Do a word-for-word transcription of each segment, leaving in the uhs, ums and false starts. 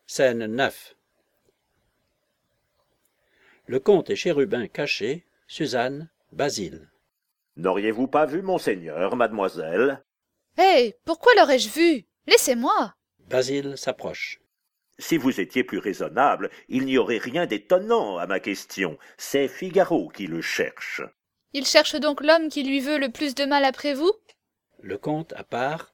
Scène neuf. Le comte et Chérubin cachés, Suzanne, Basile. N'auriez-vous pas vu monseigneur, mademoiselle? Hé, hey, pourquoi l'aurais-je vu? Laissez-moi. Basile s'approche. Si vous étiez plus raisonnable, il n'y aurait rien d'étonnant à ma question. C'est Figaro qui le cherche. Il cherche donc l'homme qui lui veut le plus de mal après vous? Le comte à part.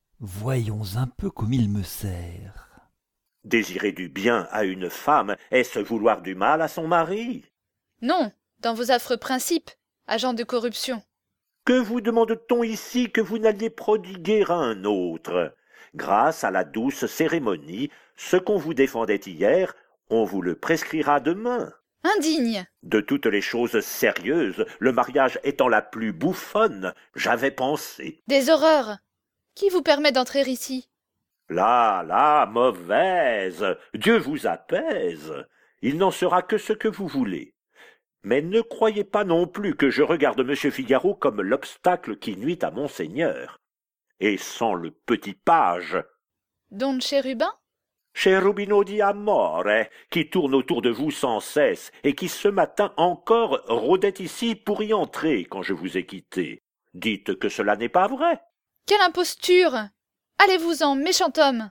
Voyons un peu comme il me sert. Désirer du bien à une femme, est-ce vouloir du mal à son mari? Non, dans vos affreux principes, agent de corruption. Que vous demande-t-on ici que vous n'alliez prodiguer à un autre? Grâce à la douce cérémonie, ce qu'on vous défendait hier, on vous le prescrira demain. Indigne! De toutes les choses sérieuses, le mariage étant la plus bouffonne, j'avais pensé. Des horreurs! Qui vous permet d'entrer ici? Là, là, mauvaise! Dieu vous apaise! Il n'en sera que ce que vous voulez. Mais ne croyez pas non plus que je regarde Monsieur Figaro comme l'obstacle qui nuit à monseigneur. Et sans le petit page. Don Chérubin? Cherubino di amore, qui tourne autour de vous sans cesse, et qui ce matin encore rôdait ici pour y entrer quand je vous ai quitté. Dites que cela n'est pas vrai. Quelle imposture! Allez-vous-en, méchant homme!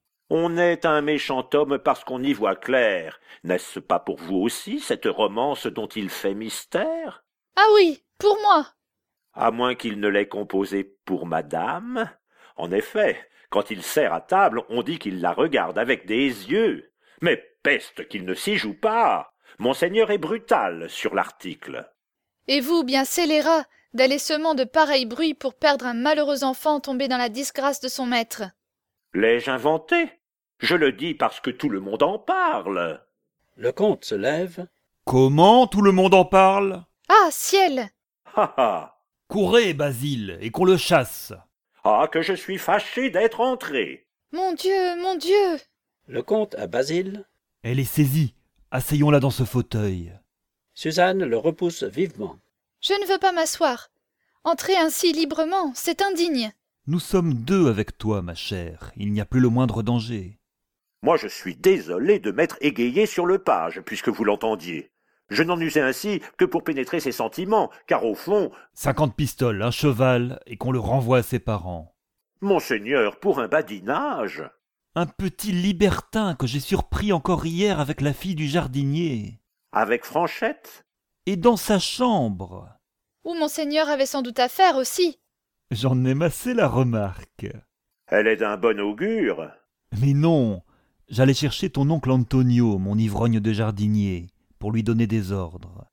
On est un méchant homme parce qu'on y voit clair. N'est-ce pas pour vous aussi, cette romance dont il fait mystère? Ah oui, pour moi! À moins qu'il ne l'ait composée pour madame. En effet, quand il sert à table, on dit qu'il la regarde avec des yeux. Mais peste qu'il ne s'y joue pas! Monseigneur est brutal sur l'article. Et vous, bien scélérat, d'aller semant de pareils bruits pour perdre un malheureux enfant tombé dans la disgrâce de son maître. L'ai-je inventé? Je le dis parce que tout le monde en parle. Le comte se lève. Comment tout le monde en parle? Ah, ciel! Ha ha! Courez, Basile, et qu'on le chasse. Ah, que je suis fâché d'être entré. Mon Dieu, mon Dieu! Le comte à Basile. Elle est saisie. Asseyons-la dans ce fauteuil. Suzanne le repousse vivement. Je ne veux pas m'asseoir. Entrer ainsi librement, c'est indigne. Nous sommes deux avec toi, ma chère. Il n'y a plus le moindre danger. Moi, je suis désolé de m'être égayé sur le page, puisque vous l'entendiez. Je n'en usais ainsi que pour pénétrer ses sentiments, car au fond... Cinquante pistoles, un cheval, et qu'on le renvoie à ses parents. Monseigneur, pour un badinage... Un petit libertin que j'ai surpris encore hier avec la fille du jardinier. Avec Franchette? Et dans sa chambre. Où monseigneur avait sans doute affaire aussi. J'en aime assez la remarque. Elle est d'un bon augure. Mais non, j'allais chercher ton oncle Antonio, mon ivrogne de jardinier, pour lui donner des ordres.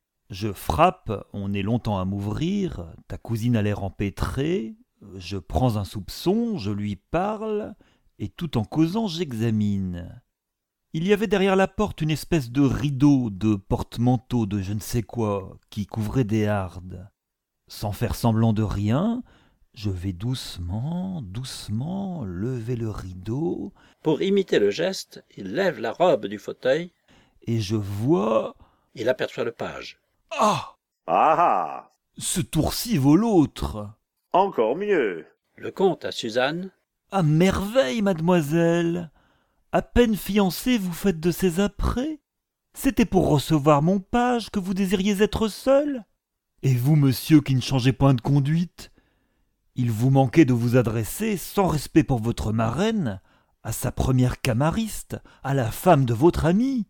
Je frappe, on est longtemps à m'ouvrir, ta cousine a l'air empêtrée, je prends un soupçon, je lui parle, et tout en causant j'examine. Il y avait derrière la porte une espèce de rideau, de porte-manteau, de je ne sais quoi, qui couvrait des hardes. Sans faire semblant de rien, je vais doucement, doucement lever le rideau. Pour imiter le geste, il lève la robe du fauteuil. Et je vois... Il aperçoit le page. Ah! Ah ah! Ce tour-ci vaut l'autre. Encore mieux. Le comte à Suzanne. À merveille, mademoiselle. À peine fiancée, vous faites de ces apprêts? C'était pour recevoir mon page que vous désiriez être seul? Et vous, monsieur, qui ne changez point de conduite? Il vous manquait de vous adresser, sans respect pour votre marraine, à sa première camariste, à la femme de votre ami.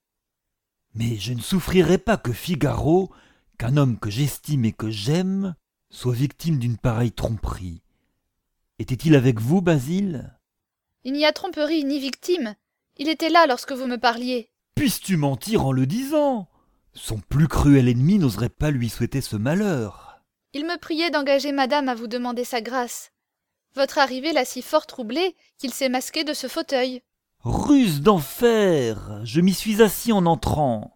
Mais je ne souffrirai pas que Figaro, qu'un homme que j'estime et que j'aime, soit victime d'une pareille tromperie. Était-il avec vous, Basile? Il n'y a tromperie ni victime. Il était là lorsque vous me parliez. Puisses-tu mentir en le disant? Son plus cruel ennemi n'oserait pas lui souhaiter ce malheur. Il me priait d'engager madame à vous demander sa grâce. Votre arrivée l'a si fort troublé qu'il s'est masqué de ce fauteuil. Ruse d'enfer! Je m'y suis assis en entrant.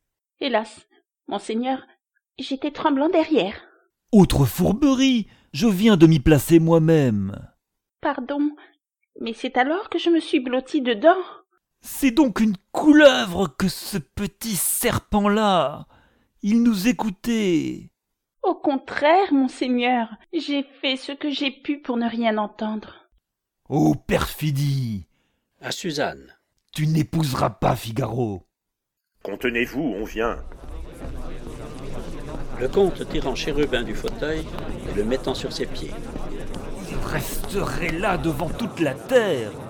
Hélas, monseigneur, j'étais tremblant derrière. Autre fourberie! Je viens de m'y placer moi-même. Pardon, mais c'est alors que je me suis blottie dedans. C'est donc une couleuvre que ce petit serpent-là. Il nous écoutait. Au contraire, monseigneur, j'ai fait ce que j'ai pu pour ne rien entendre. Oh, perfidie! À Suzanne. Tu n'épouseras pas Figaro. Contenez-vous, on vient. Le comte tirant Chérubin du fauteuil et le mettant sur ses pieds. Vous resterez là devant toute la terre.